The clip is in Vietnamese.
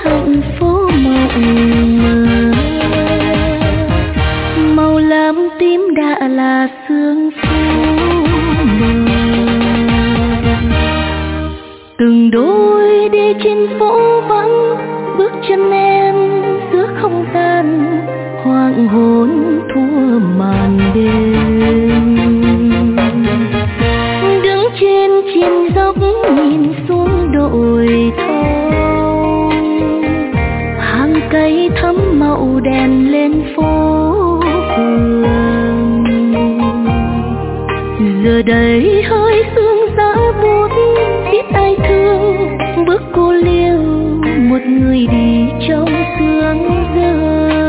thành phố mộng mơ. Màu lam tím đã là sương phố mờ. Từng đôi đi trên phố vắng, bước chân em giữa không gian hoàng hôn thua màn đêm. Đứng trên triền dốc nhìn xuống đồi thau, hàng cây thắm màu đèn lên phố phường. Giờ đây hơi sương giá buốt, biết ai thương bước cô liêu một người đi trong sương rơi.